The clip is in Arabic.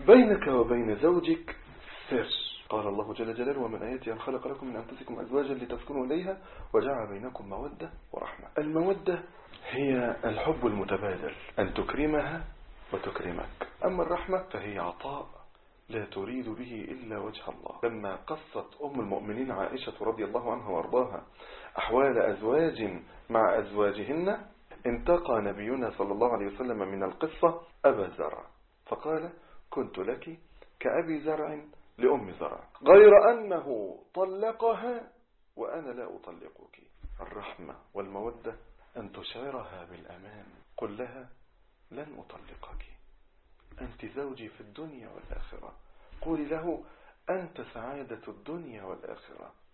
بينك وبين زوجك سر. قال الله جل جلاله: ومن آياته أن خلق لكم من أنفسكم أزواجا لتسكنوا إليها وجعل بينكم مودة ورحمة. المودة هي الحب المتبادل، أن تكرمها وتكرمك. أما الرحمة فهي عطاء لا تريد به إلا وجه الله. لما قصت أم المؤمنين عائشة رضي الله عنها وارضاها أحوال أزواج مع أزواجهن، انتقى نبينا صلى الله عليه وسلم من القصة أبا زرع فقال: كنت لك كأبي زرع لأم زرع، غير أنه طلقها وأنا لا أطلقك. الرحمة والمودة أن تشعرها بالأمان. قل لها: لن أطلقك، أنت زوجي في الدنيا والآخرة. قولي له: أنت سعادة الدنيا والآخرة.